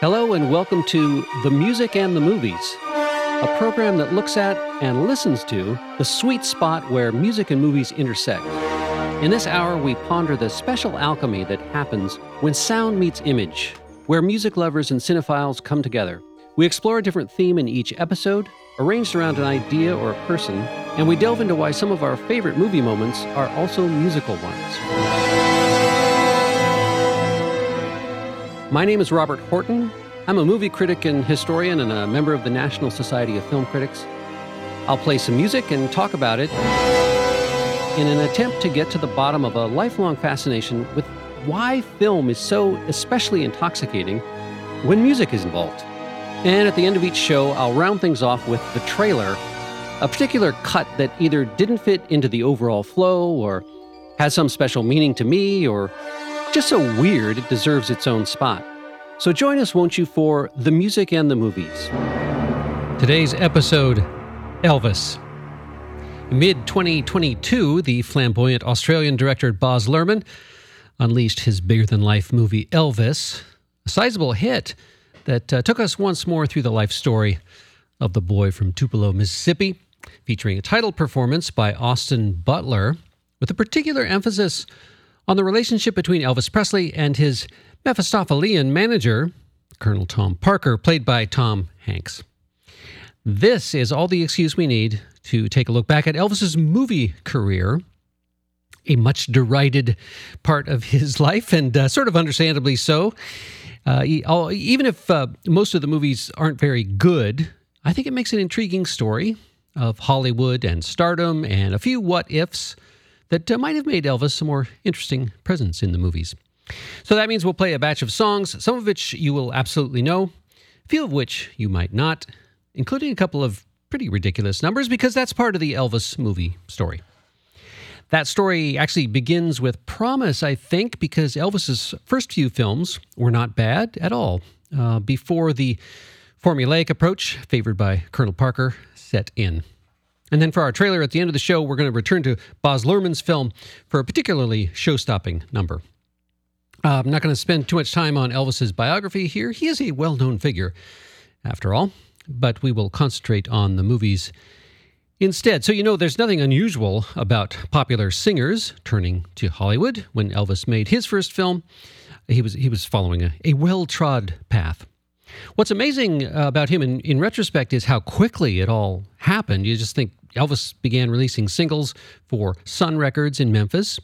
Hello and welcome to The Music and the Movies, a program that looks at and listens to the sweet spot where music and movies intersect. In this hour, we ponder the special alchemy that happens when sound meets image, where music lovers and cinephiles come together. We explore a different theme in each episode, arranged around an idea or a person, and we delve into why some of our favorite movie moments are also musical ones. My name is Robert Horton. I'm a movie critic and historian and a member of the National Society of Film Critics. I'll play some music and talk about it in an attempt to get to the bottom of a lifelong fascination with why film is so especially intoxicating when music is involved. And at the end of each show, I'll round things off with the trailer, a particular cut that either didn't fit into the overall flow or has some special meaning to me or just so weird it deserves its own spot. So join us, won't you, for The Music and the Movies. Today's episode, Elvis. In mid-2022, the flamboyant Australian director Baz Luhrmann unleashed his bigger-than-life movie Elvis, a sizable hit that took us once more through the life story of the boy from Tupelo, Mississippi, featuring a title performance by Austin Butler, with a particular emphasis on the relationship between Elvis Presley and his Mephistophelian manager, Colonel Tom Parker, played by Tom Hanks. This is all the excuse we need to take a look back at Elvis's movie career, a much derided part of his life, and sort of understandably so. Even if most of the movies aren't very good, I think it makes an intriguing story of Hollywood and stardom and a few what-ifs that might have made Elvis a more interesting presence in the movies. So that means we'll play a batch of songs, some of which you will absolutely know, a few of which you might not, including a couple of pretty ridiculous numbers, because that's part of the Elvis movie story. That story actually begins with promise, I think, because Elvis's first few films were not bad at all, before the formulaic approach favored by Colonel Parker set in. And then for our trailer at the end of the show, we're going to return to Baz Luhrmann's film for a particularly show-stopping number. I'm not going to spend too much time on Elvis's biography here. He is a well-known figure, after all, but we will concentrate on the movies instead. So, there's nothing unusual about popular singers turning to Hollywood. When Elvis made his first film, he was following a well-trod path. What's amazing about him in retrospect is how quickly it all happened. You just think Elvis began releasing singles for Sun Records in Memphis,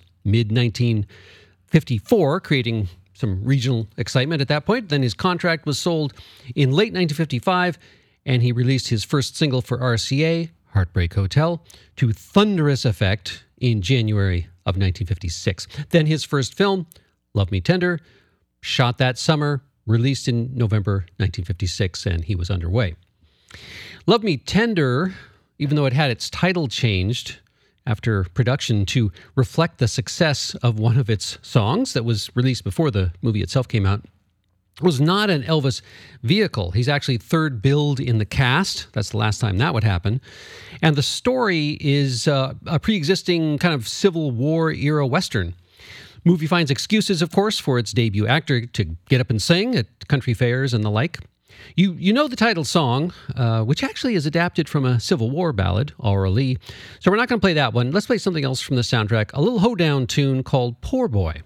mid-1954, creating some regional excitement at that point. Then his contract was sold in late 1955, and he released his first single for RCA, Heartbreak Hotel, to thunderous effect in January of 1956. Then his first film, Love Me Tender, shot that summer, released in November 1956, and he was underway. Love Me Tender, even though it had its title changed after production to reflect the success of one of its songs that was released before the movie itself came out, was not an Elvis vehicle. He's actually third billed in the cast. That's the last time that would happen. And the story is a pre-existing kind of Civil War era Western. Movie finds excuses, of course, for its debut actor to get up and sing at country fairs and the like. You know the title song, which actually is adapted from a Civil War ballad, Aura Lee. So we're not going to play that one. Let's play something else from the soundtrack, a little hoedown tune called Poor Boy.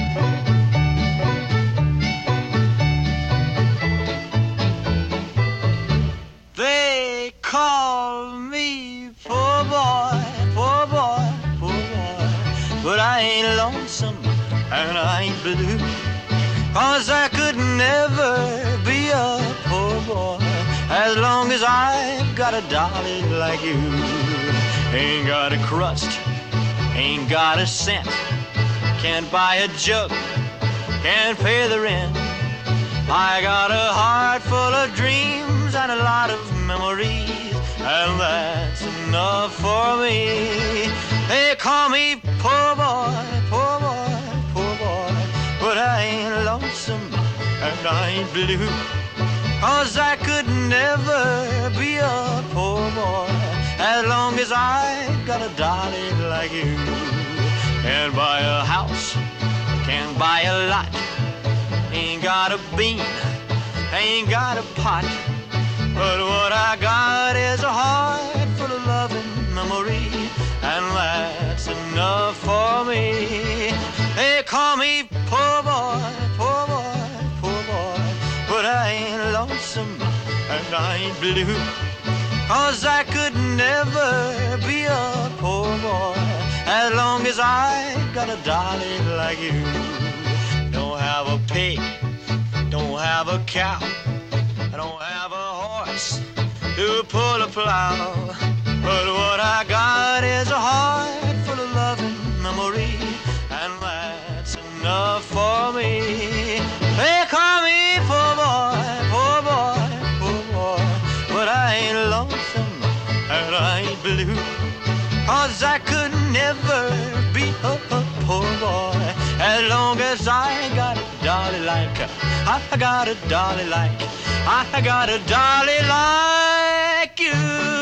They call me poor boy, poor boy, poor boy, but I ain't lonesome and I ain't blue, 'cause I could never be a poor boy as long as I've got a darling like you. Ain't got a crust, ain't got a cent, can't buy a jug, can't pay the rent. I got a heart full of dreams and a lot of memories, and that's enough for me. They call me poor boy, poor boy, poor boy, but I ain't lonesome and I ain't blue, 'cause I could never be a poor boy as long as I got a darling like you. Can't buy a house, can't buy a lot, ain't got a bean, ain't got a pot, but what I got is a heart full of loving memory, and that's enough for me. They call me poor boy, poor boy, poor boy, but I ain't lonesome and I ain't blue, 'cause I could never be a poor boy as long as I got a darling like you. Don't have a pig, don't have a cow, I don't have a horse to pull a plow, but what I got is a heart full of loving memory, and that's enough for me. They call me poor boy, poor boy, poor boy, but I ain't lonesome and I ain't blue, 'cause I could never be a poor boy as long as I got a dolly like, I got a dolly like, I got a dolly like you.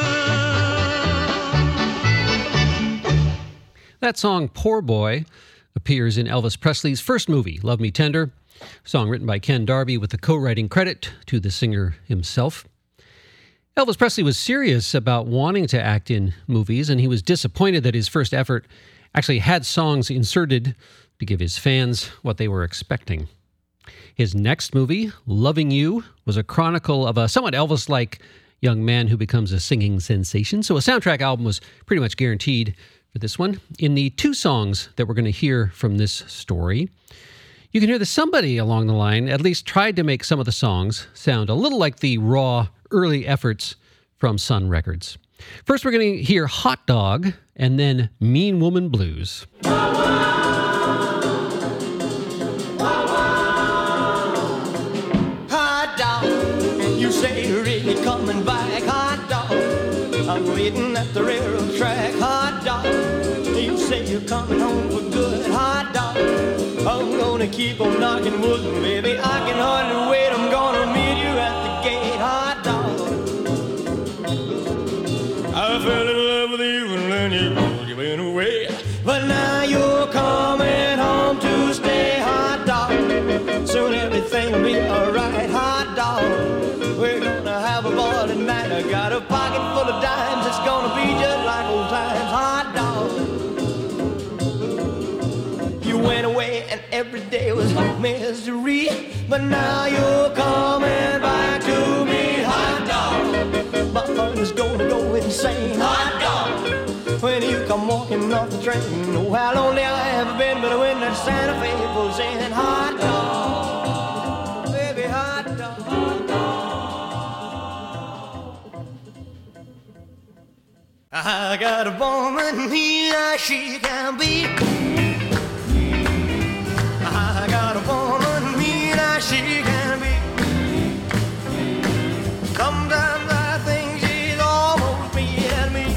That song, Poor Boy, appears in Elvis Presley's first movie, Love Me Tender, a song written by Ken Darby with the co-writing credit to the singer himself. Elvis Presley was serious about wanting to act in movies, and he was disappointed that his first effort actually had songs inserted to give his fans what they were expecting. His next movie, Loving You, was a chronicle of a somewhat Elvis-like young man who becomes a singing sensation, so a soundtrack album was pretty much guaranteed for this one. In the two songs that we're going to hear from this story, you can hear that somebody along the line at least tried to make some of the songs sound a little like the raw, early efforts from Sun Records. First, we're going to hear Hot Dog, and then Mean Woman Blues. Hot dog, you say you're really coming back. Hot dog, I'm waiting at the railroad track. Hot dog, you say you're coming home for good. Hot dog, I'm gonna keep on knocking wood, baby. I can hardly wait. I'm gonna meet you at the gate. Hot dog, I fell in love with you and then you went away, but now you're coming home to stay. Hot dog, soon everything will be alright. Hot dog, we're gonna have a ball tonight. I got a pocket full of dimes. It's gonna be just like old times. Hot dog, you went away and every day was misery, but now you're coming back to me. Hot dog, my heart is gonna go insane. Hot dog, when you come walking off the train, you know how lonely I have been, but when that Santa Fe pulls in. Hot dog, baby, hot dog, hot dog. I got a woman here, she can be. I got a woman here, she can be. Sometimes I think she's almost beat me.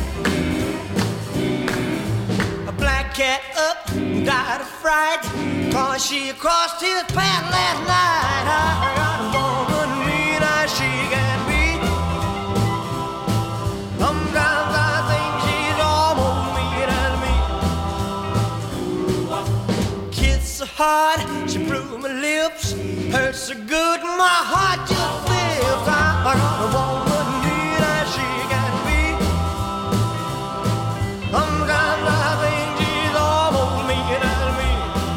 A black cat up, died of fright, 'cause she crossed his path last night. I got a woman here, she can be. Sometimes I think she's almost beat me. Kiss so hard, she blew my lips, hurt so good, my heart just flips. I got a woman here, she can be. Sometimes I think she's almost meaner than me.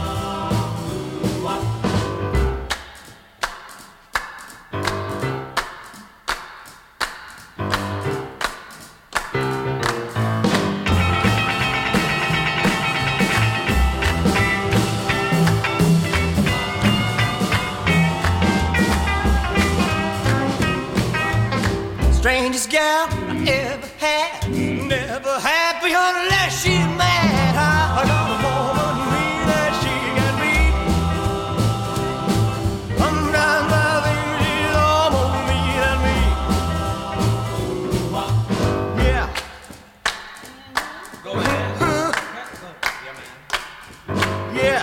Strangest gal I ever had, never happy unless she's mad. I got a woman here, she can be. Sometimes I think she's almost meaner than me. Yeah. Go ahead. Yeah.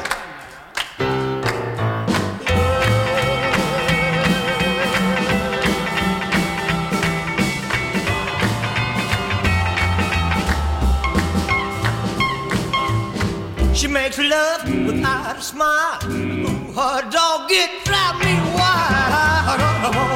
She makes love without a smile. Ooh, her dog, it drives me wild. I got a woman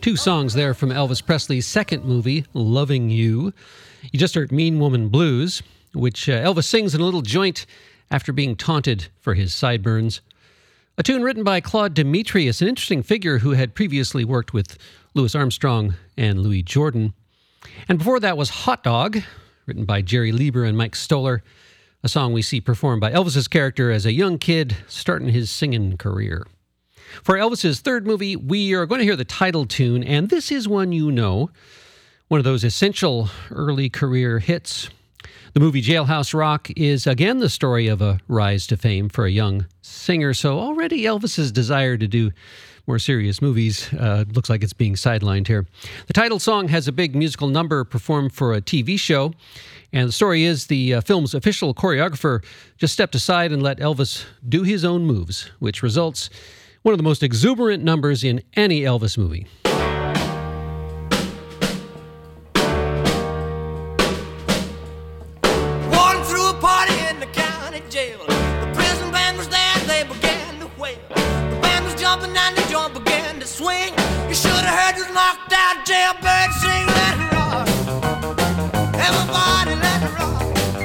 Two songs there from Elvis Presley's second movie, Loving You. You just heard Mean Woman Blues, which Elvis sings in a little joint after being taunted for his sideburns. A tune written by Claude Demetrius, an interesting figure who had previously worked with Louis Armstrong and Louis Jordan. And before that was Hot Dog, written by Jerry Lieber and Mike Stoller, a song we see performed by Elvis's character as a young kid starting his singing career. For Elvis's third movie, we are going to hear the title tune, and this is one you know, one of those essential early career hits. The movie Jailhouse Rock is again the story of a rise to fame for a young singer, so already Elvis's desire to do more serious movies looks like it's being sidelined here. The title song has a big musical number performed for a TV show, and the story is the film's official choreographer just stepped aside and let Elvis do his own moves, which results one of the most exuberant numbers in any Elvis movie. Walking through a party in the county jail. The prison band was there, they began to wail. The band was jumping and the joint began to swing. You should have heard this knocked out jailbird sing. Let it rock, everybody let it rock.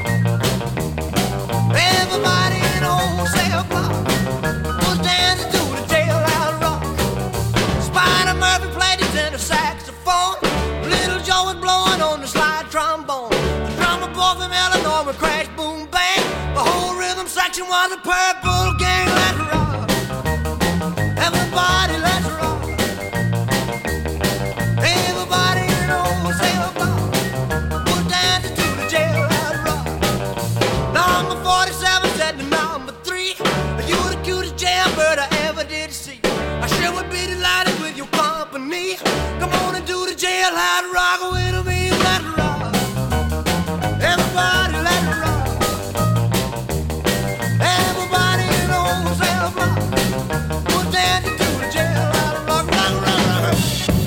Everybody in the whole cell block was dancing to the jailhouse rock. Spider Murphy played his tenor saxophone. Little Joe was blowing on the slide trombone. The drummer boy from Illinois would crash, boom, bang. The whole rhythm section was a purple gang. Let's rock, everybody, let's rock. Everybody in the whole cell block was dancing to the jailhouse rock. Number 47 said to number 3, you the cutest jailbird I ever did see. I sure would be delighted with your company. Come on and do the jailhouse rock with me. Let's rock, everybody, let's rock. Everybody in the whole cell block was dancing to the jailhouse rock. Rock, rock, rock, rock.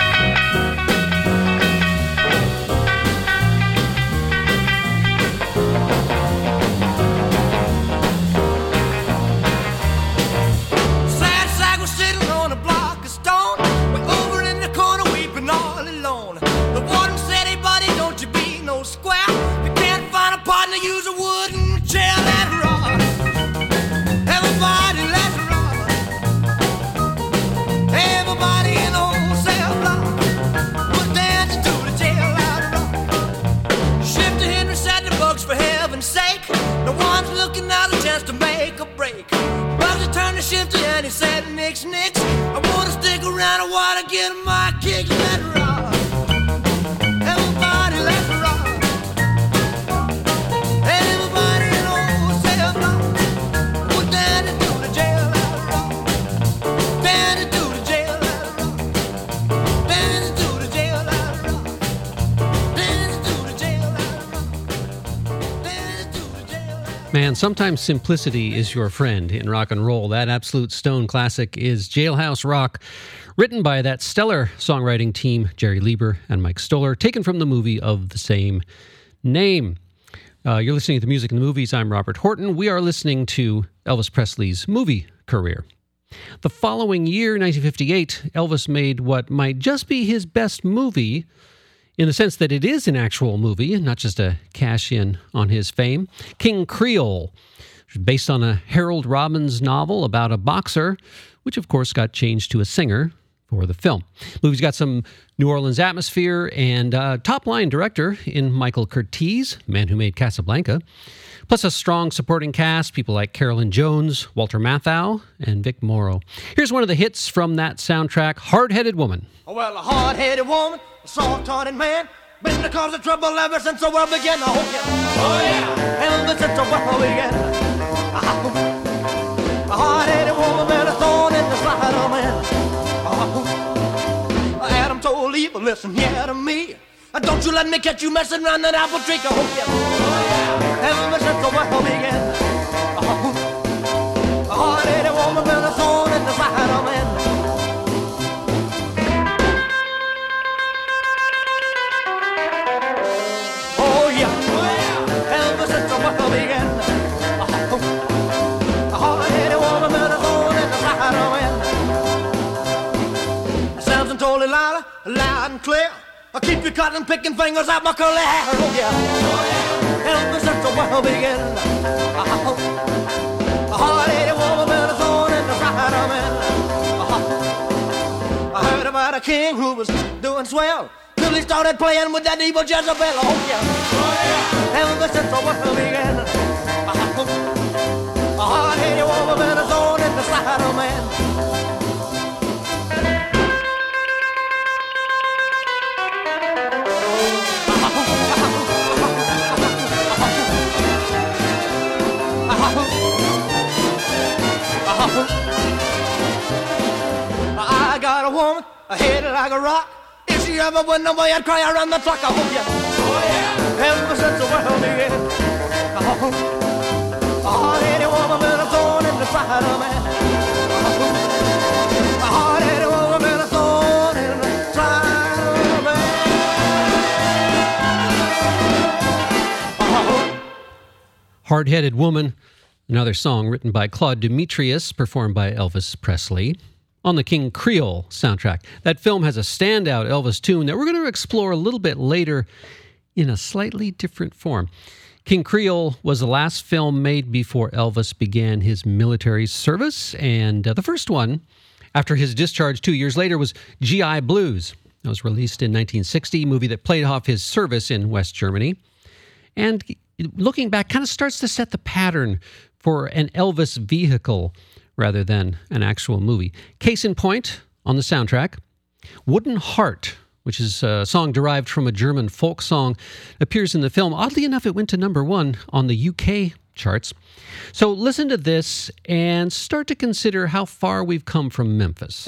Sad sack was sitting on a block of stone. Way over in the corner weeping all alone. The warden said, hey buddy, don't you be no square. You can't find a partner, use a wooden chair. Let's rock, everybody, let's rock. Everybody in the whole cell block was dancing to the jailhouse rock. Shifter Henry said to Bugs, for heaven's sake, no one's looking out a chance to make a break. Bugsy turned to Shifter and he said, nix, nix, I wanna stick around, I wanna get my kick. Let's rock, everybody, let's rock. Everybody in the whole cell block was dancing to the jailhouse rock. Dancing to the jailhouse rock. Dancing to the jailhouse rock. Dancing to the jailhouse rock. Dancing to the jailhouse. Man, sometimes simplicity is your friend in rock and roll. That absolute stone classic is Jailhouse Rock, written by that stellar songwriting team, Jerry Lieber and Mike Stoller, taken from the movie of the same name. You're listening to Music in the Movies. I'm Robert Horton. We are listening to Elvis Presley's movie career. The following year, 1958, Elvis made what might just be his best movie, in the sense that it is an actual movie, not just a cash-in on his fame. King Creole, based on a Harold Robbins novel about a boxer, which of course got changed to a singer for the film. The movie's got some New Orleans atmosphere and top-line director in Michael Curtiz, man who made Casablanca, plus a strong supporting cast, people like Carolyn Jones, Walter Matthau, and Vic Morrow. Here's one of the hits from that soundtrack, Hard-Headed Woman. Well, a hard-headed woman, a soft-hearted man, been the cause of trouble ever since the world began. Oh yeah, ever since the world began. A hard-headed woman, been a thorn in the side of man. Adam told Eve, listen here to me. Don't you let me catch you messing around that apple tree. Oh yeah, ever since the world began. A hard-headed woman, been a thorn in the side of man. told it loud, loud and clear. I keep you cutting, picking fingers out my curly hair. Oh yeah. Ever since the world began, a hard-headed woman been thrown in the fried man. I heard about a king who was doing swell till he started playing with that evil Jezebel. Oh yeah. Ever since the world began, a hard-headed woman been thrown in the fried man. I got a woman, a head like a rock. If she ever went away, I'd cry around the clock. I hope you. Oh yeah. Ever since the world began. Hard-headed woman been thrown in the side of man. Hard-headed woman been thrown in the side of man. Hard-Headed Woman, another song written by Claude Demetrius, performed by Elvis Presley on the King Creole soundtrack. That film has a standout Elvis tune that we're going to explore a little bit later in a slightly different form. King Creole was the last film made before Elvis began his military service, and the first one after his discharge 2 years later was GI Blues. It was released in 1960, a movie that played off his service in West Germany. And looking back, kind of starts to set the pattern for an Elvis vehicle rather than an actual movie. Case in point, on the soundtrack, Wooden Heart, which is a song derived from a German folk song, appears in the film. Oddly enough, it went to number 1 on the UK charts. So listen to this and start to consider how far we've come from Memphis.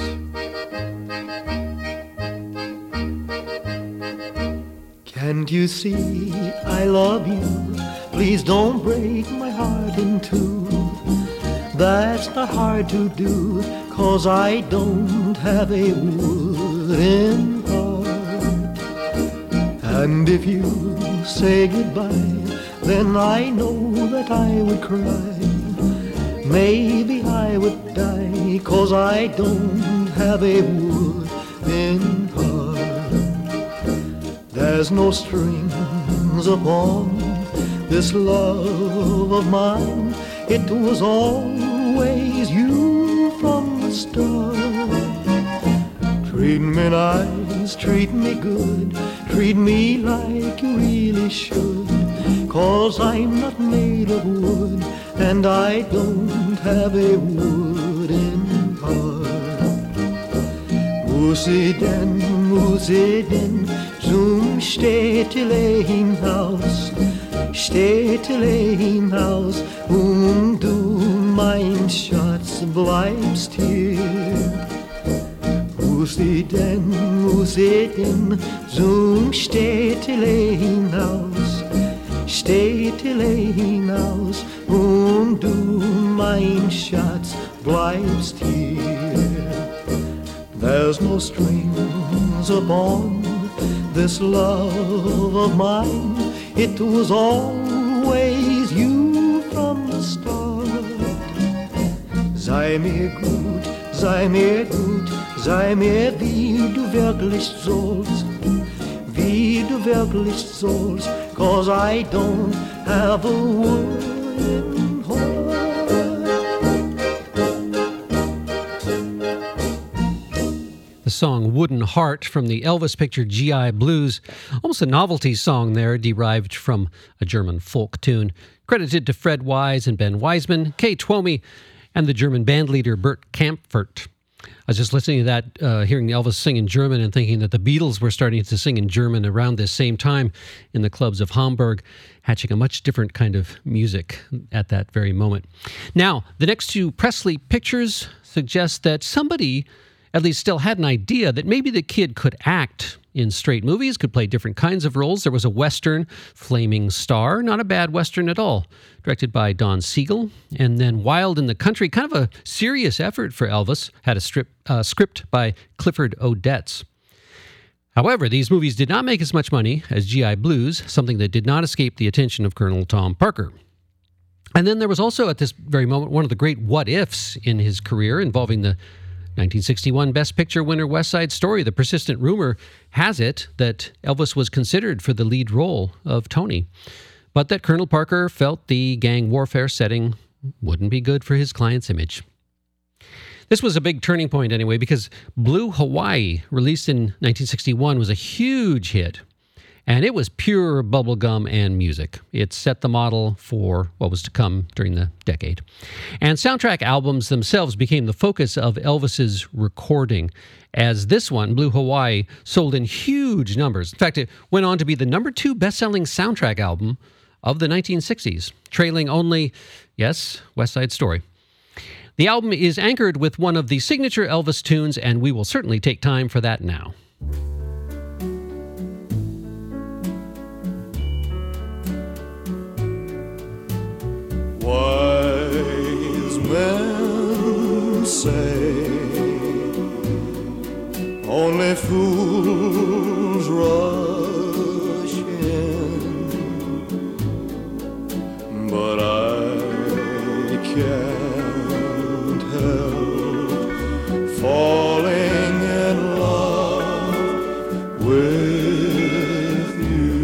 Can't you see I love you? Please don't break my heart in two. That's not hard to do, 'cause I don't have a wooden heart. And if you say goodbye, then I know that I would cry. Maybe I would die, 'cause I don't have a wooden heart. There's no strings upon this love of mine. It was always you from the start. Treat me nice, treat me good, treat me like you really should. 'Cause I'm not made of wood, and I don't have a wooden heart. Musiden, zum Städtlein-Haus, Städtlein-Haus, du, mein Schatz, bleibst hier. Musiden, zum Städtlein-Haus, Städtlein-Haus, du, mein Schatz, bleibst hier. There's no strings upon this love of mine. It was always you from the start. Sei mir gut, sei mir gut, sei mir wie du wirklich sollst, wie du wirklich sollst, 'cause I don't have a wooden heart. The song Wooden Heart from the Elvis picture GI Blues, almost a novelty song there, derived from a German folk tune, credited to Fred Wise and Ben Wiseman, Kay Twomey, and the German bandleader Bert Kaempfert. I was just listening to that, hearing Elvis sing in German and thinking that the Beatles were starting to sing in German around this same time in the clubs of Hamburg, hatching a much different kind of music at that very moment. Now, the next two Presley pictures suggest that somebody at least still had an idea that maybe the kid could act in straight movies, could play different kinds of roles. There was a Western, Flaming Star, not a bad Western at all, directed by Don Siegel. And then Wild in the Country, kind of a serious effort for Elvis, had a script by Clifford Odets. However, these movies did not make as much money as GI Blues, something that did not escape the attention of Colonel Tom Parker. And then there was also, at this very moment, one of the great what-ifs in his career involving the 1961 Best Picture winner West Side Story. The persistent rumor has it that Elvis was considered for the lead role of Tony, but that Colonel Parker felt the gang warfare setting wouldn't be good for his client's image. This was a big turning point anyway, because Blue Hawaii, released in 1961, was a huge hit. And it was pure bubblegum and music. It set the model for what was to come during the decade. And soundtrack albums themselves became the focus of Elvis's recording, as this one, Blue Hawaii, sold in huge numbers. In fact, it went on to be the number 2 best-selling soundtrack album of the 1960s, trailing only, yes, West Side Story. The album is anchored with one of the signature Elvis tunes, and we will certainly take time for that now. Wise men say only fools rush in, but I can't help falling in love with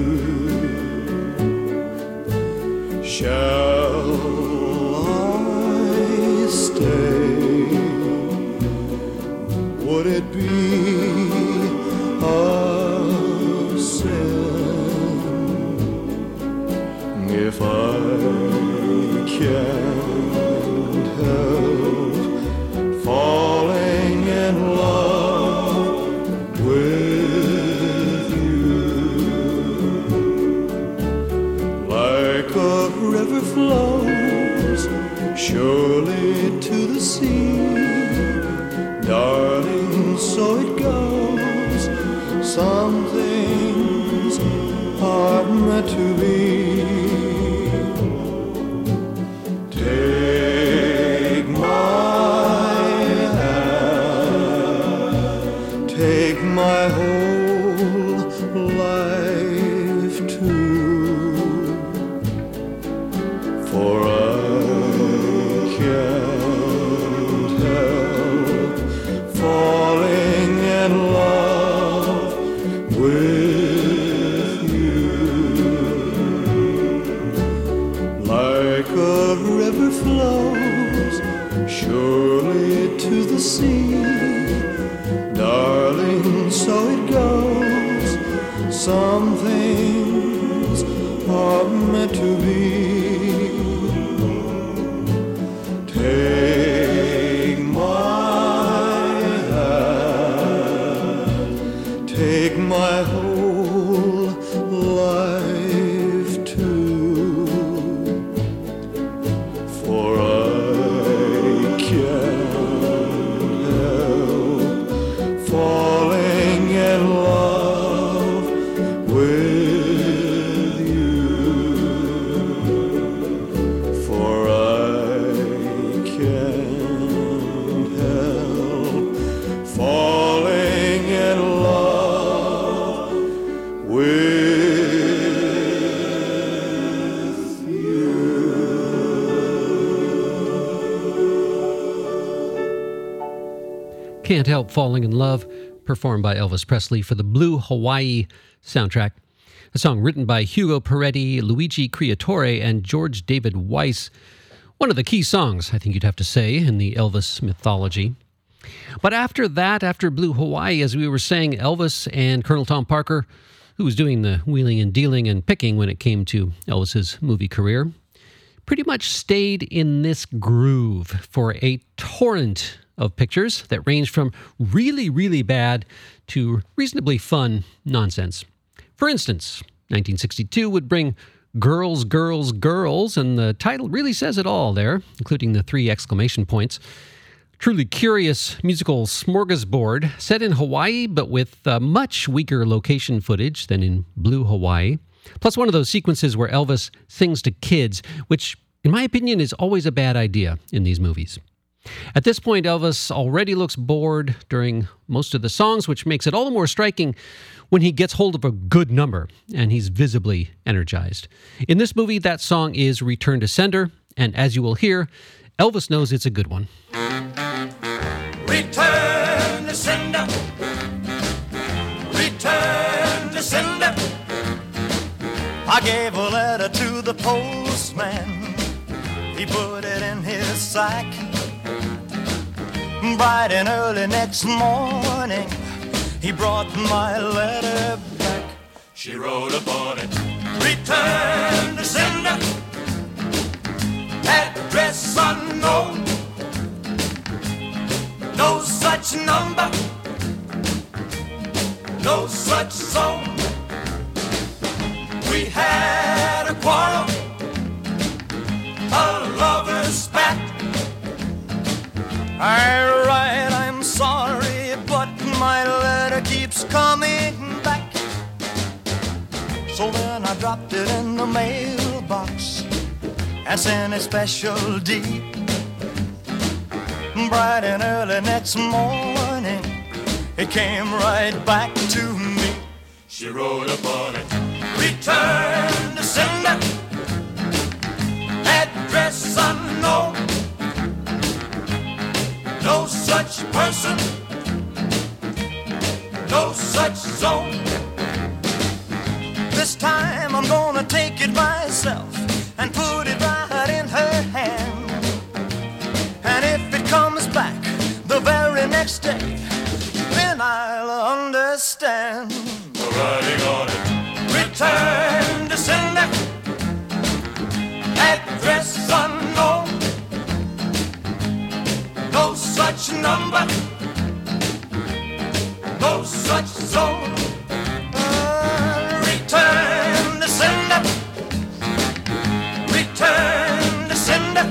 you. Shall would it be a sin if I can't help falling in love with you? Like a river flows surely to the sea, darling, so it goes. Some things are meant to be. Take my hand, take my whole life too, for I can't help falling in love with you. Like a river flows surely to the sea, darling, so it goes. Some things are meant to be. Take my hand, take my whole life too, for I can't help falling in love with you, for I can't help falling in love with you. Can't Help Falling in Love, performed by Elvis Presley for the Blue Hawaii soundtrack. A song written by Hugo Peretti, Luigi Creatore, and George David Weiss. One of the key songs, I think you'd have to say, in the Elvis mythology. But after that, after Blue Hawaii, as we were saying, Elvis and Colonel Tom Parker, who was doing the wheeling and dealing and picking when it came to Elvis's movie career, pretty much stayed in this groove for a torrent of pictures that ranged from really, really bad to reasonably fun nonsense. For instance, 1962 would bring Girls, Girls, Girls, and the title really says it all there, including the 3 exclamation points. Truly curious musical smorgasbord set in Hawaii, but with much weaker location footage than in Blue Hawaii. Plus one of those sequences where Elvis sings to kids, which, in my opinion, is always a bad idea in these movies. At this point, Elvis already looks bored during most of the songs, which makes it all the more striking when he gets hold of a good number and he's visibly energized. In this movie, that song is Return to Sender, and as you will hear, Elvis knows it's a good one. Return sender. Return to sender. I gave a letter to the postman. He put it in his sack. Bright and early next morning, he brought my letter back. She wrote upon it, return to sender. Address unknown. No such number. No such zone. We had a quarrel, a lover's spat. I write, I'm sorry, but my letter keeps coming back. So then I dropped it in the mailbox and sent a special deed. Bright and early next morning, it came right back to me. She wrote upon it, return to sender. Address unknown. No such person. No such zone. This time I'm gonna take it myself and put it right in her hand. And if it comes back the very next day, then I'll understand. Writing on it, return to sender. Address unknown. No such number. No such zone. Return to sender. Return to sender.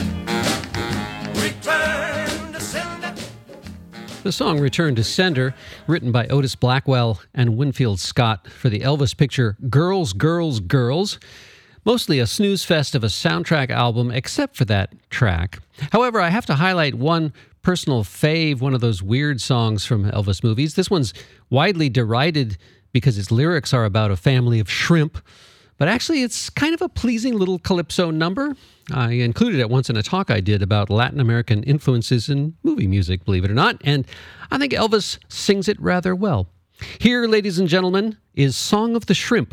Return to sender. The song Return to Sender, written by Otis Blackwell and Winfield Scott for the Elvis picture Girls, Girls, Girls. Mostly a snooze fest of a soundtrack album, except for that track. However, I have to highlight one personal fave, one of those weird songs from Elvis movies. This one's widely derided because its lyrics are about a family of shrimp, but actually it's kind of a pleasing little calypso number. I included it once in a talk I did about Latin American influences in movie music, believe it or not, and I think Elvis sings it rather well. Here, ladies and gentlemen, is Song of the Shrimp.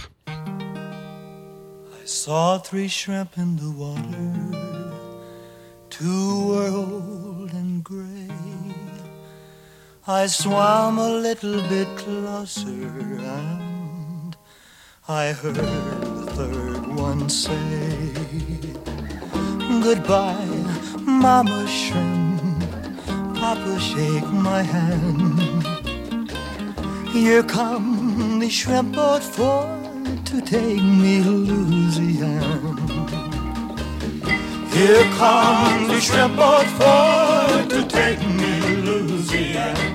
I saw 3 shrimp in the water, 2 were old and gray. I swam a little bit closer and I heard the 3rd one say, goodbye, Mama Shrimp, Papa shake my hand. Here come the shrimp boat for to take me to Louisiana. Here comes the shrimp boat for to take me to Louisiana.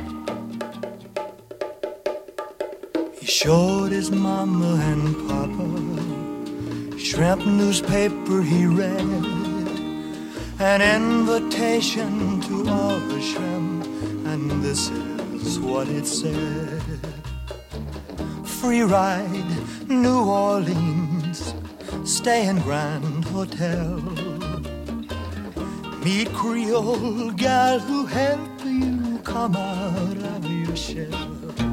He showed his mama and papa shrimp newspaper he read, an invitation to all the shrimp, and this is what it said. Free ride, New Orleans, stay in Grand Hotel. Meet Creole gal who help you come out of your shell.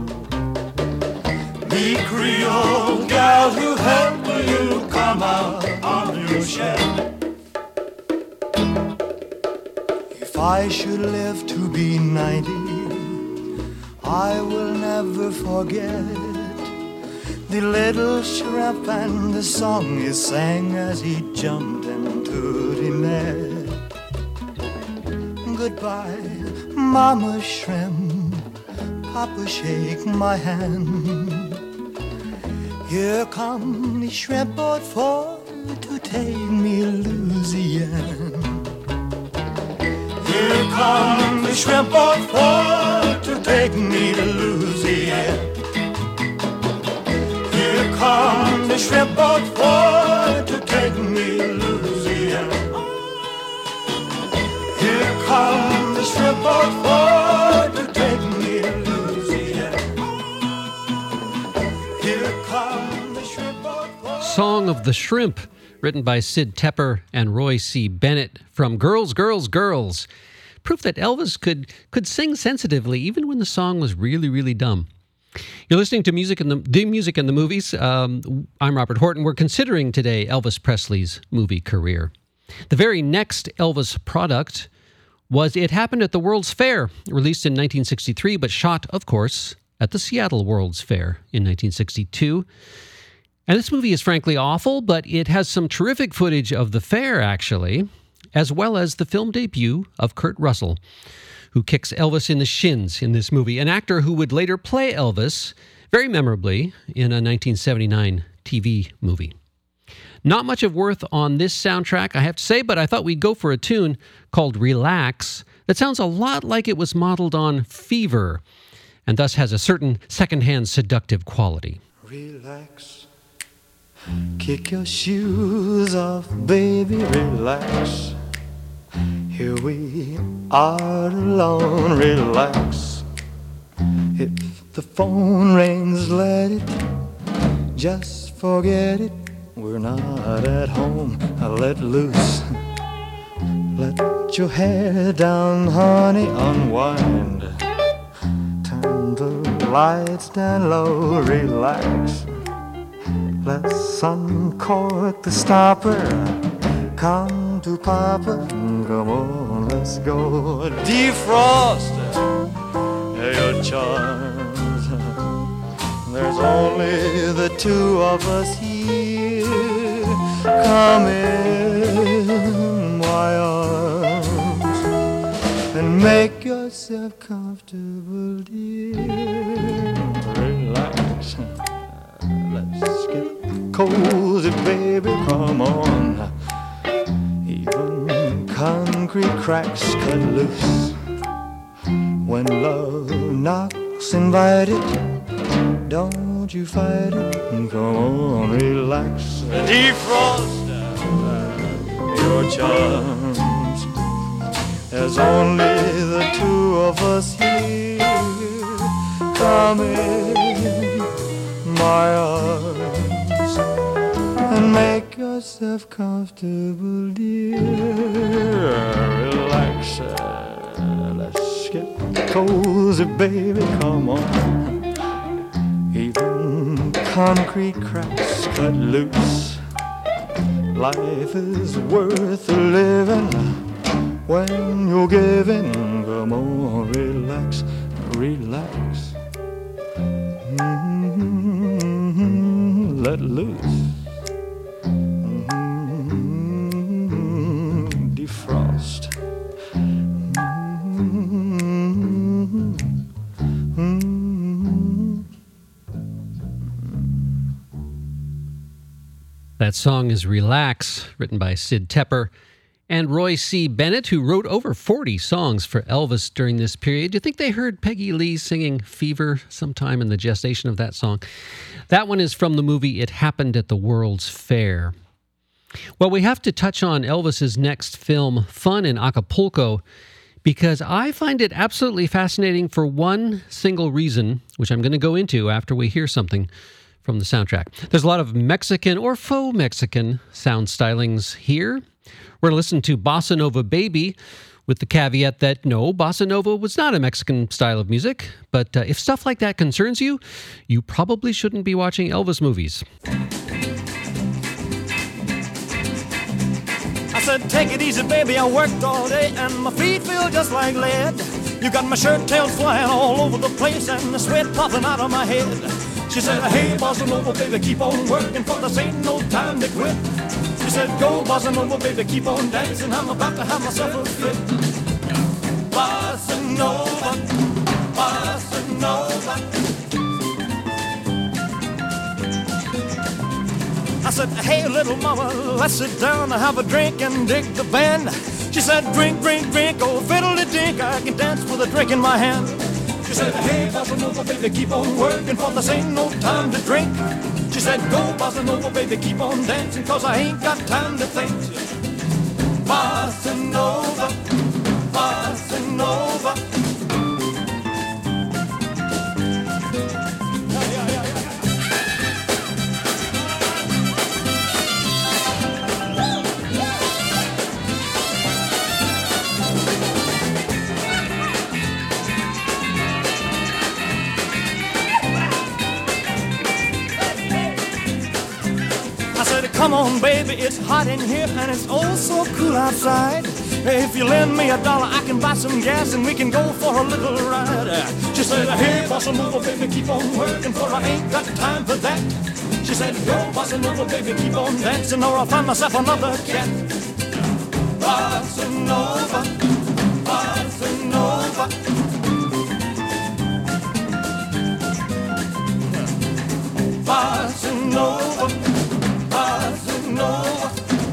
Meet Creole gal who help you come out of your shell. If I should live to be 90, I will never forget the little shrimp and the song he sang as he jumped into the net. Goodbye, Mama Shrimp, Papa shake my hand. Here come the shrimp boat for to take me to Louisiana. Here come the shrimp boat for to take me to Louisiana. Here come the shrimp boat for to take me to Louisiana. Here come the shrimp boat for to take me to Louisiana. Here come the shrimp boat for... Song of the Shrimp, written by Sid Tepper and Roy C. Bennett from Girls, Girls, Girls. proof that Elvis could sing sensitively even when the song was really, really dumb. You're listening to Music in the Music in the Movies. I'm Robert Horton. We're considering today Elvis Presley's movie career. The very next Elvis product was It Happened at the World's Fair, released in 1963, but shot, of course, at the Seattle World's Fair in 1962. And this movie is frankly awful, but it has some terrific footage of the fair, actually, as well as the film debut of Kurt Russell, who kicks Elvis in the shins in this movie, an actor who would later play Elvis very memorably in a 1979 TV movie. Not much of worth on this soundtrack, I have to say, but I thought we'd go for a tune called Relax that sounds a lot like it was modeled on Fever, and thus has a certain secondhand seductive quality. Relax, kick your shoes off, baby, relax. Here we are alone, relax. If the phone rings, let it, just forget it. We're not at home, let loose. Let your hair down, honey, unwind. Turn the lights down low, relax. Let's uncork the stopper. Come to Papa, come on, let's go. Defrost your charms. There's only the two of us here. Come in my arms and make yourself comfortable, dear. Relax, let's get cozy, baby, come on. Even concrete cracks cut loose. When love knocks, invite it. Don't you fight it. Come on, relax. Defrost your charms. There's only the two of us here. Come in my arms and make yourself comfortable, dear. Relax, let's get cozy, baby, come on. Even concrete cracks cut loose. Life is worth living when you're giving. Come on, relax, relax. Let loose. Defrost. That song is Relax, written by Sid Tepper and Roy C. Bennett, who wrote over 40 songs for Elvis during this period. Do you think they heard Peggy Lee singing Fever sometime in the gestation of that song? That one is from the movie It Happened at the World's Fair. Well, we have to touch on Elvis's next film, Fun in Acapulco, because I find it absolutely fascinating for one single reason, which I'm going to go into after we hear something from the soundtrack. There's a lot of Mexican or faux Mexican sound stylings here. We're going to listen to Bossa Nova Baby, with the caveat that no, Bossa Nova was not a Mexican style of music, but if stuff like that concerns you, you probably shouldn't be watching Elvis movies. I said, take it easy, baby, I worked all day and my feet feel just like lead. You got my shirt tails flying all over the place and the sweat popping out of my head. She said, hey, Bossa Nova, baby, keep on working, for this ain't no time to quit. She said, go, Bossa Nova, baby, keep on dancing, I'm about to have myself a fit. Bossa Nova, Bossa Nova. I said, hey, little mama, let's sit down and have a drink and dig the band. She said, drink, drink, drink, oh, fiddle-de-dink, I can dance with a drink in my hand. She said, hey, Bossa Nova, baby, keep on working, for this ain't no time to drink. She said, go, Bossa Nova, baby, keep on dancing, cause I ain't got time to think. Bossa Nova, Bossa Nova. Come on, baby, it's hot in here and it's oh so cool outside. If you lend me $1, I can buy some gas and we can go for a little ride. She said, hey, bossa nova, baby, keep on working, for I ain't got time for that. She said, yo, bossa nova, baby, keep on dancing, or I'll find myself another cat. Bossa nova, bossa nova. Bossa nova, bossa nova.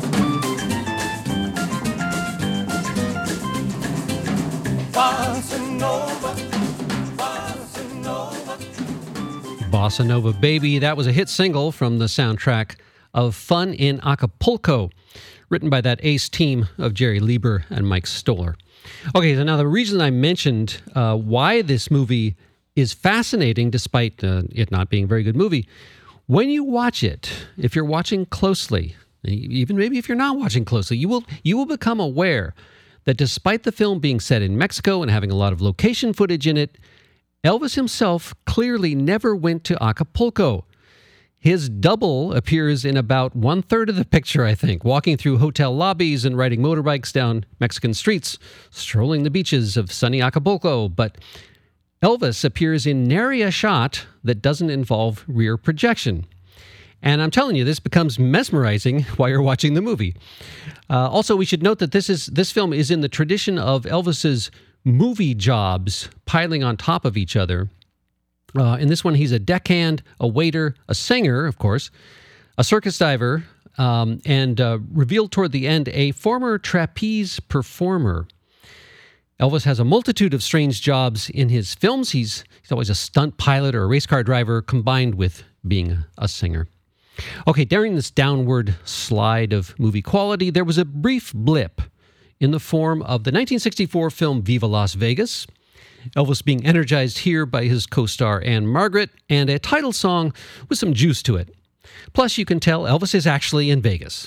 Bossa nova, bossa nova. Bossa Nova Baby, that was a hit single from the soundtrack of Fun in Acapulco, written by that ace team of Jerry Lieber and Mike Stoller. Okay, so now the reason I mentioned why this movie is fascinating, despite it not being a very good movie, when you watch it, if you're watching closely, even maybe if you're not watching closely, you will become aware that despite the film being set in Mexico and having a lot of location footage in it, Elvis himself clearly never went to Acapulco. His double appears in about 1/3 of the picture, I think, walking through hotel lobbies and riding motorbikes down Mexican streets, strolling the beaches of sunny Acapulco. But Elvis appears in nary a shot that doesn't involve rear projection. And I'm telling you, this becomes mesmerizing while you're watching the movie. Also, we should note that this film is in the tradition of Elvis's movie jobs piling on top of each other. In this one, he's a deckhand, a waiter, a singer, of course, a circus diver, and revealed toward the end, a former trapeze performer. Elvis has a multitude of strange jobs in his films. He's always a stunt pilot or a race car driver combined with being a singer. Okay, during this downward slide of movie quality, there was a brief blip in the form of the 1964 film Viva Las Vegas, Elvis being energized here by his co-star Ann-Margret, and a title song with some juice to it. Plus, you can tell Elvis is actually in Vegas.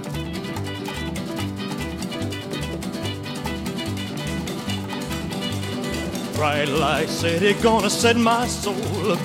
Bright light city, gonna set my soul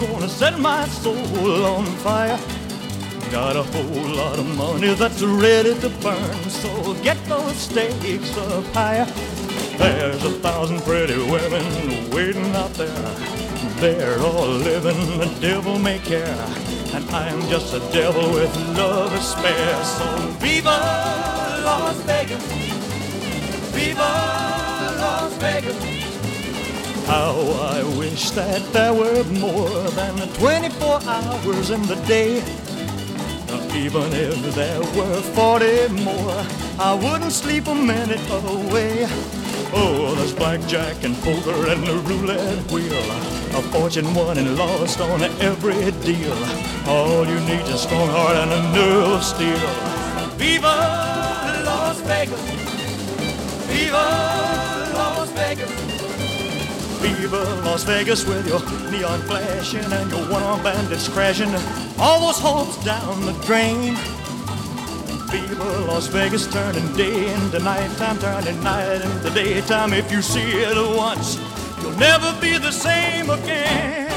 on fire. Got a whole lot of money that's ready to burn, so get those stakes up higher. There's 1,000 pretty women waiting out there. They're all living the devil may care, and I'm just a devil with love to spare. So viva Las Vegas, viva Las Vegas. How I wish that there were more than 24 hours in the day. Even if there were 40 more, I wouldn't sleep a minute away. Oh, there's blackjack and poker and the roulette wheel, a fortune won and lost on every deal. All you need is a strong heart and a nerve of steel. Viva Las Vegas, viva Las Vegas. Viva Las Vegas with your neon flashing and your one-armed bandits crashing all those hopes down the drain. Viva Las Vegas turning day into nighttime, turning night into daytime. If you see it once, you'll never be the same again.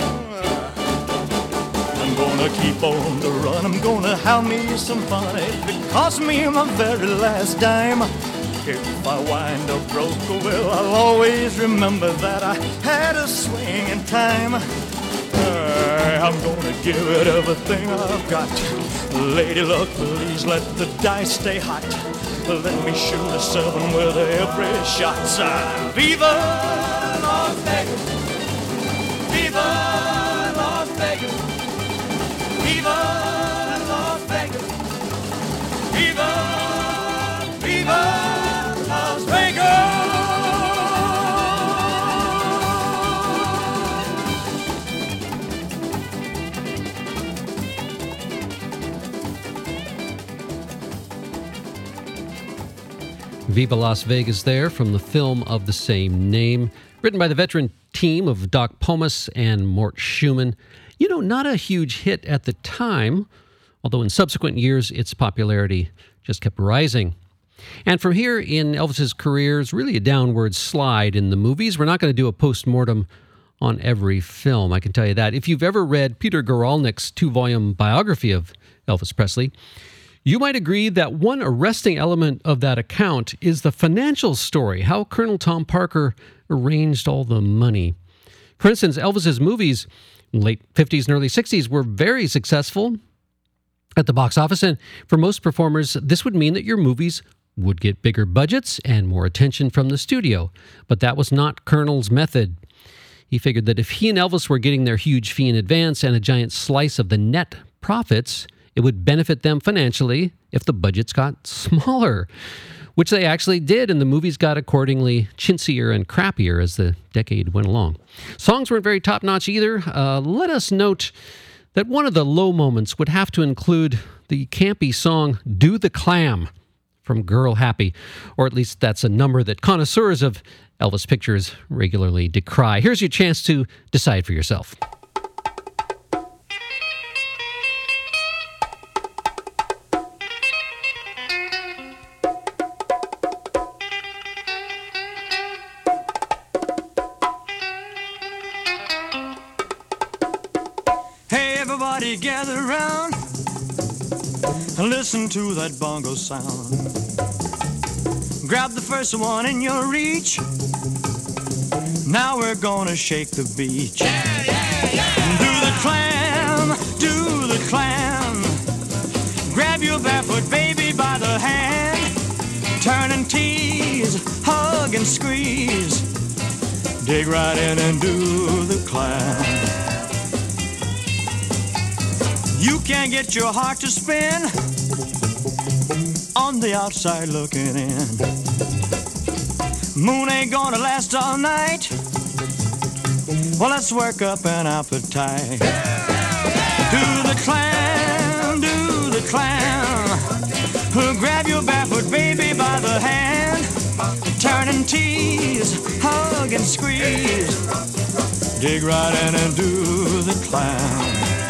I'm gonna keep on the run, I'm gonna have me some fun. It cost me my very last dime. If I wind up broke, well, I'll always remember that I had a swing in time. I'm gonna give it everything I've got. Lady luck, please let the dice stay hot. Let me shoot a 7 with every shot. Viva Las Vegas, viva Las Vegas, viva Las Vegas, viva, viva Las Vegas. Viva Las Vegas there from the film of the same name, written by the veteran team of Doc Pomus and Mort Schumann. You know, not a huge hit at the time, although in subsequent years its popularity just kept rising. And from here in Elvis's career is really a downward slide in the movies. We're not going to do a post-mortem on every film, I can tell you that. If you've ever read Peter Guralnick's 2-volume biography of Elvis Presley, You might agree that one arresting element of that account is the financial story, how Colonel Tom Parker arranged all the money. For instance, Elvis's movies in the late 50s and early 60s were very successful at the box office, and for most performers, this would mean that your movies would get bigger budgets and more attention from the studio. But that was not Colonel's method. He figured that if he and Elvis were getting their huge fee in advance and a giant slice of the net profits, it would benefit them financially if the budgets got smaller, which they actually did, and the movies got accordingly chintzier and crappier as the decade went along. Songs weren't very top-notch either. Let us note that one of the low moments would have to include the campy song Do the Clam from Girl Happy, or at least that's a number that connoisseurs of Elvis pictures regularly decry. Here's your chance to decide for yourself. Hey, everybody gather around and listen to that bongo sound. Grab the first one in your reach. Now we're gonna shake the beach. Yeah, yeah, yeah. Do the clam, do the clam. Grab your barefoot baby by the hand. Turn and tease, hug and squeeze. Dig right in and do the clam. You can't get your heart to spin on the outside looking in. Moon ain't gonna last all night. Well, let's work up an appetite. Do the clam, do the clam. Grab your barefoot baby by the hand. Turn and tease, hug and squeeze. Dig right in and do the clam.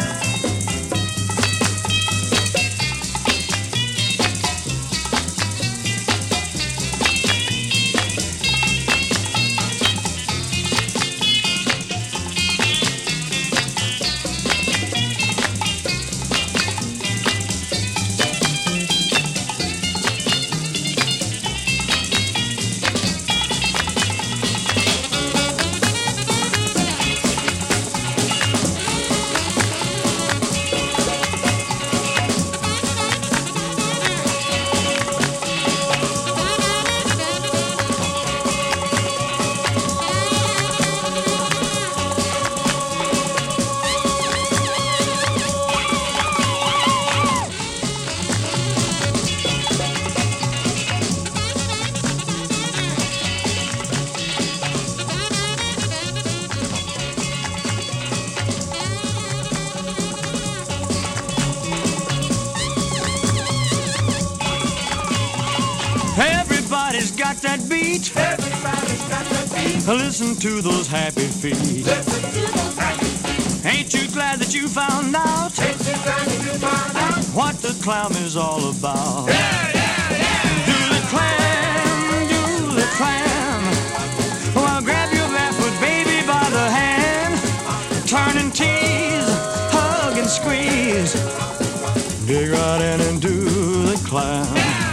Everybody's got that beat. Everybody's got that beat. Listen to those happy feet. Listen to those happy feet. Ain't you glad that you found out? Ain't you glad that you found out what the clown is all about? Yeah, yeah, yeah. Do the clam, do the clam. Well, grab your barefoot baby by the hand. Turn and tease, hug and squeeze. Dig right in and do the clam.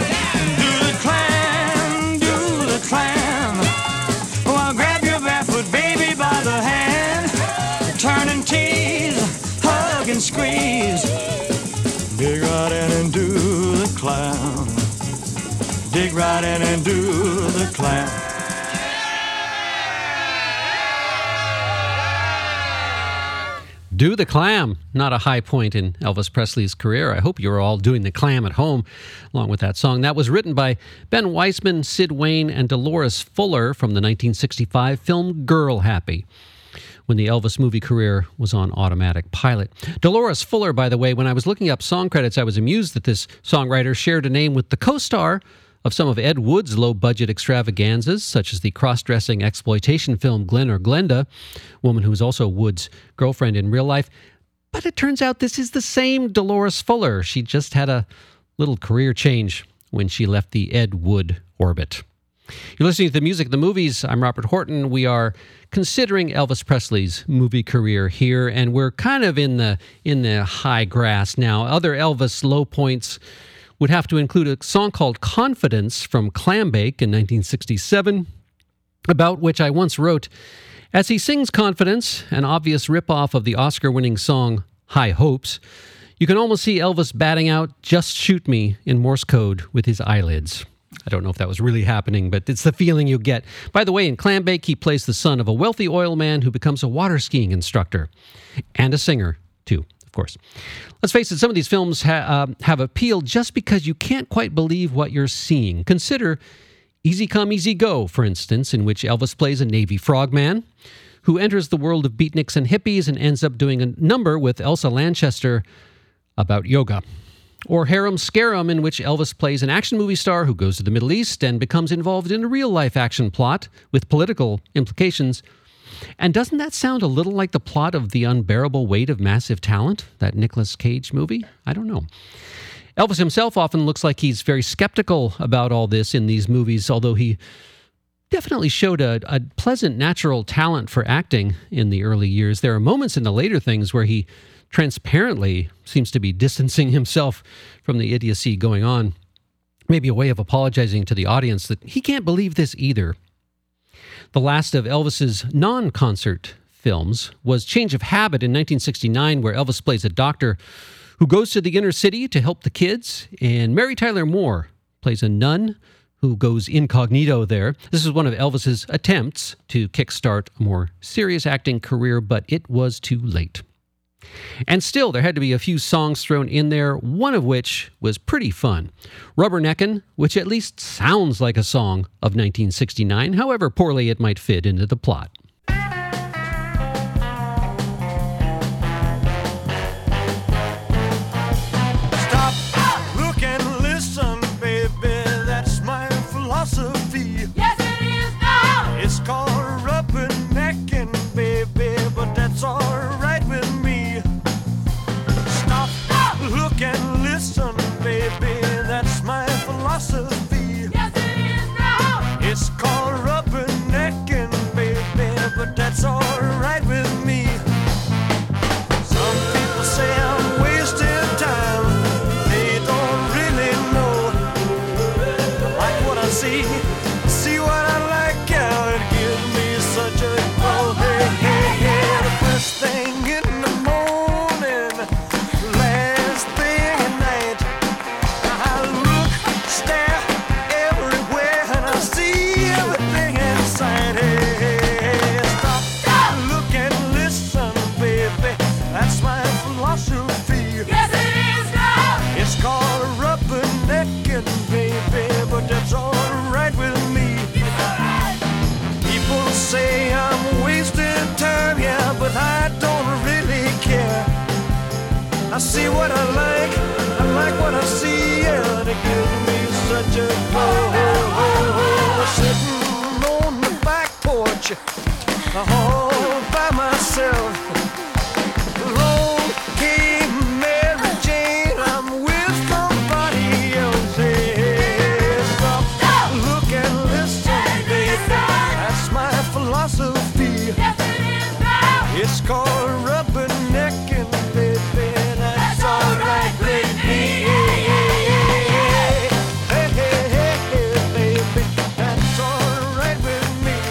Clam. Well, grab your barefoot baby by the hand. Turn and tease, hug and squeeze. Dig right in and do the clam. Dig right in and do the clam. Do the clam. Not a high point in Elvis Presley's career. I hope you were all doing the clam at home along with that song. That was written by Ben Weissman, Sid Wayne, and Dolores Fuller from the 1965 film Girl Happy, when the Elvis movie career was on automatic pilot. Dolores Fuller, by the way, when I was looking up song credits, I was amused that this songwriter shared a name with the co-star of some of Ed Wood's low-budget extravaganzas, such as the cross-dressing exploitation film Glenn or Glenda, woman who was also Wood's girlfriend in real life. But it turns out this is the same Dolores Fuller. She just had a little career change when she left the Ed Wood orbit. You're listening to The Music of the Movies. I'm Robert Horton. We are considering Elvis Presley's movie career here, and we're kind of in the high grass now. Other Elvis low points would have to include a song called Confidence from Clambake in 1967, about which I once wrote, as he sings Confidence, an obvious ripoff of the Oscar-winning song High Hopes, you can almost see Elvis batting out Just Shoot Me in Morse code with his eyelids. I don't know if that was really happening, but it's the feeling you get. By the way, in Clambake, he plays the son of a wealthy oil man who becomes a water skiing instructor. And a singer, too, of course. Let's face it, some of these films have appeal just because you can't quite believe what you're seeing. Consider Easy Come, Easy Go, for instance, in which Elvis plays a Navy frogman who enters the world of beatniks and hippies and ends up doing a number with Elsa Lanchester about yoga. Or Harem Scarum, in which Elvis plays an action movie star who goes to the Middle East and becomes involved in a real-life action plot with political implications. And doesn't that sound a little like the plot of The Unbearable Weight of Massive Talent, that Nicolas Cage movie? I don't know. Elvis himself often looks like he's very skeptical about all this in these movies, although he definitely showed a pleasant natural talent for acting in the early years. There are moments in the later things where he transparently seems to be distancing himself from the idiocy going on. Maybe a way of apologizing to the audience that he can't believe this either. The last of Elvis's non-concert films was Change of Habit in 1969, where Elvis plays a doctor who goes to the inner city to help the kids, and Mary Tyler Moore plays a nun who goes incognito there. This is one of Elvis's attempts to kickstart a more serious acting career, but it was too late. And still, there had to be a few songs thrown in there, one of which was pretty fun. Rubberneckin', which at least sounds like a song of 1969, however poorly it might fit into the plot. Stop, look and listen, baby, that's my philosophy. Yes, it is now. It's called rubberneckin', baby, but that's all right with me. Stop, look and listen, baby, that's my philosophy. Yes, it is now. It's called rubberneckin', baby, but that's all right with me. Some people say I'm wasting time. They don't really know. I like what I see what I like, yeah, it gives me such a glow. Hey, hey, hey, the first thing in the morning, last thing at night. I look, stare everywhere, and I see everything inside. Hey, hey, hey, stop, look and listen, baby, that's my philosophy. Yes, it is now. It's called rubberneckin', baby, but that's all right with me. People say I'm wasting time, yeah, but I don't really care. I see what I like what I see, yeah, and it gives me such a glow. Sitting on the back porch, all by myself. Alone came Mary Jane, I'm with somebody else. Hey, stop, look and listen, baby, that's my philosophy. Yes, it is now. It's called rubberneckin', baby, that's all right with me. Hey, hey, hey, hey, baby, that's all right with me.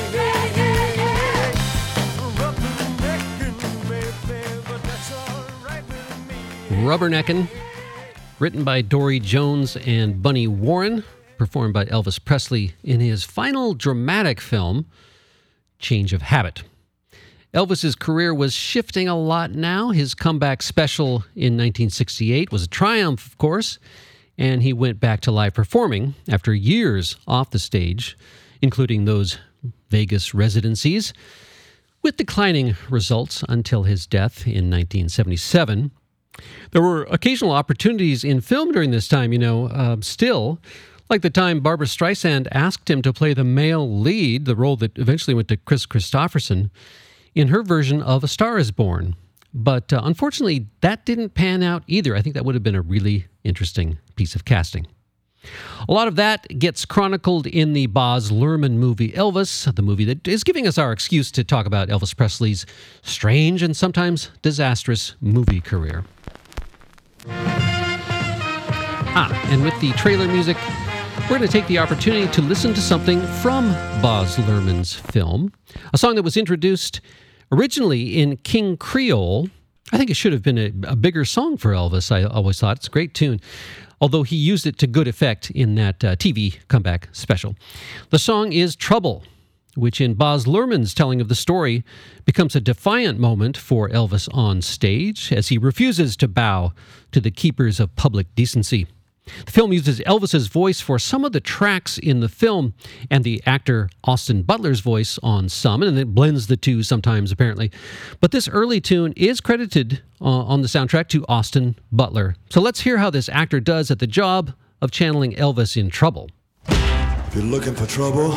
Rubberneckin', baby, but that's all right with me. Rubberneckin', written by Dory Jones and Bunny Warren, performed by Elvis Presley in his final dramatic film, Change of Habit. Elvis's career was shifting a lot now. His comeback special in 1968 was a triumph, of course, and he went back to live performing after years off the stage, including those Vegas residencies, with declining results until his death in 1977. There were occasional opportunities in film during this time, still, like the time Barbra Streisand asked him to play the male lead, the role that eventually went to Chris Christopherson, in her version of A Star is Born. But unfortunately, that didn't pan out either. I think that would have been a really interesting piece of casting. A lot of that gets chronicled in the Baz Luhrmann movie Elvis, the movie that is giving us our excuse to talk about Elvis Presley's strange and sometimes disastrous movie career. And with the trailer music, we're going to take the opportunity to listen to something from Baz Luhrmann's film, a song that was introduced originally in King Creole. I think it should have been a bigger song for Elvis, I always thought. It's a great tune, although he used it to good effect in that TV comeback special. The song is Trouble, which in Baz Luhrmann's telling of the story becomes a defiant moment for Elvis on stage as he refuses to bow to the keepers of public decency. The film uses Elvis's voice for some of the tracks in the film and the actor Austin Butler's voice on some, and it blends the two sometimes, apparently. But this early tune is credited on the soundtrack to Austin Butler. So let's hear how this actor does at the job of channeling Elvis in Trouble. If you're looking for trouble,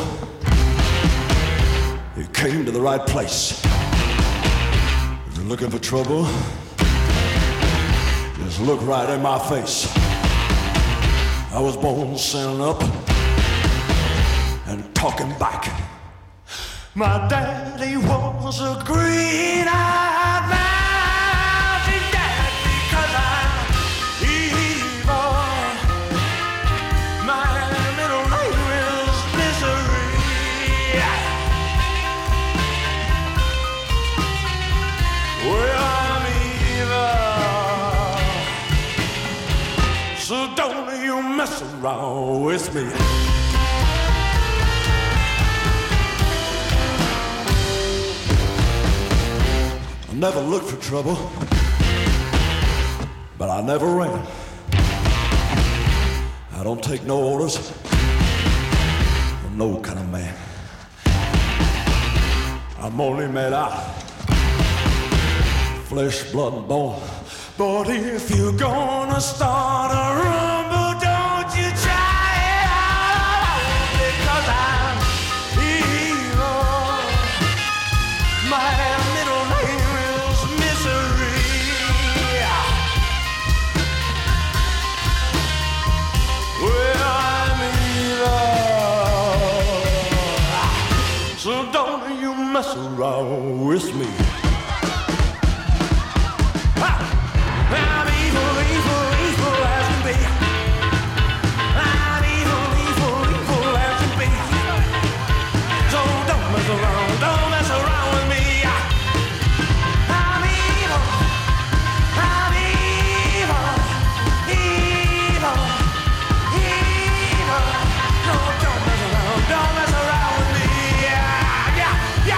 you came to the right place. If you're looking for trouble, just look right in my face. I was born standing up and talking back. My daddy was a green-eyed mountain dad because I'm evil. My middle name is misery. Well, I'm evil. So don't you mess around with me. I never looked for trouble, but I never ran. I don't take no orders from no kind of man. I'm only made out flesh, blood, and bone. But if you're gonna start a rumble, don't you try it out, because I'm evil. My middle name is misery. Well, I'm evil. So don't you mess around with me. I'm evil, evil, evil as can be. I'm evil, evil, evil as can be. So don't mess around with me. I'm evil, evil, evil. No, don't mess around with me. Yeah.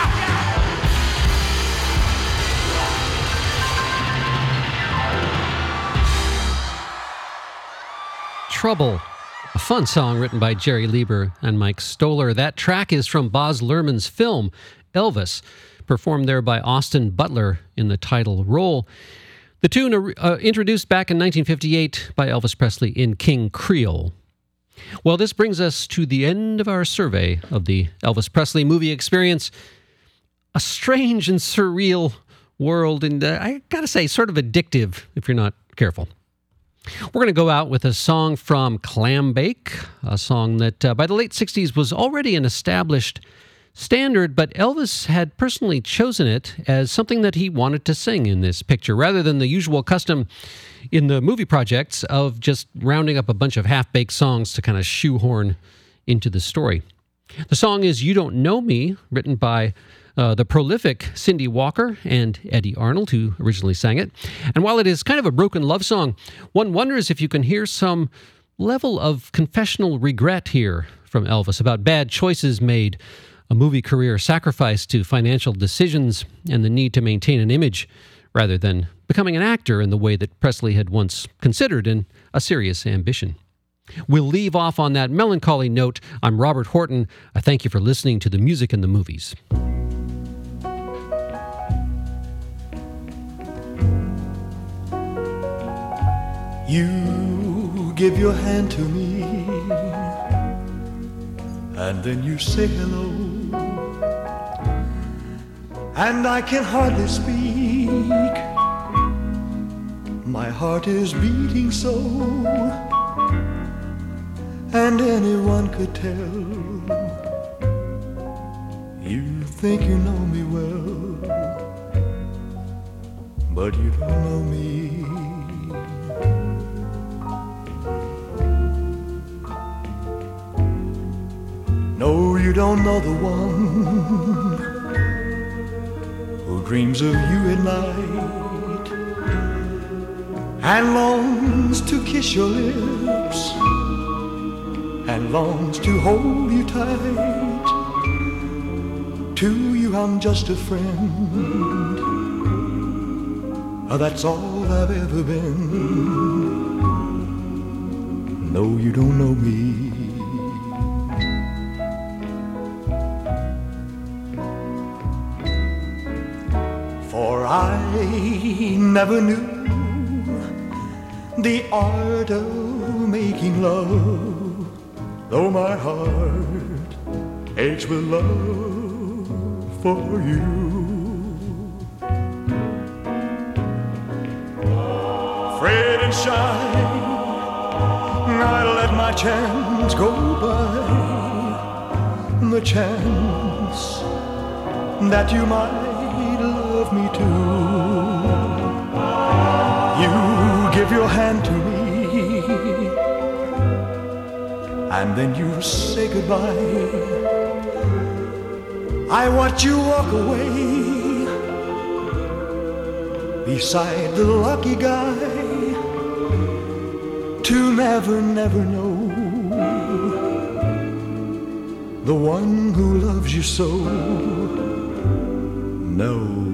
Trouble, a fun song written by Jerry Lieber and Mike Stoller. That track is from Baz Luhrmann's film, Elvis, performed there by Austin Butler in the title role. The tune introduced back in 1958 by Elvis Presley in King Creole. Well, this brings us to the end of our survey of the Elvis Presley movie experience. A strange and surreal world, and I gotta say, sort of addictive if you're not careful. We're going to go out with a song from Clambake, a song that by the late 60s was already an established standard, but Elvis had personally chosen it as something that he wanted to sing in this picture, rather than the usual custom in the movie projects of just rounding up a bunch of half-baked songs to kind of shoehorn into the story. The song is You Don't Know Me, written by the prolific Cindy Walker and Eddie Arnold, who originally sang it. And while it is kind of a broken love song, one wonders if you can hear some level of confessional regret here from Elvis about bad choices made, a movie career sacrificed to financial decisions, and the need to maintain an image rather than becoming an actor in the way that Presley had once considered in a serious ambition. We'll leave off on that melancholy note. I'm Robert Horton. I thank you for listening to The Music and the Movies. You give your hand to me, and then you say hello, and I can hardly speak. My heart is beating so, and anyone could tell. You think you know me well, but you don't know me. don't know the one who dreams of you at night and longs to kiss your lips and longs to hold you tight. To you I'm just a friend, that's all I've ever been. No, you don't know me. For I never knew the art of making love, though my heart aches with love for you. Afraid and shy, I let my chance go by, the chance that you might love me too. You give your hand to me, and then you say goodbye. I watch you walk away beside the lucky guy, to never, never know the one who loves you so. No.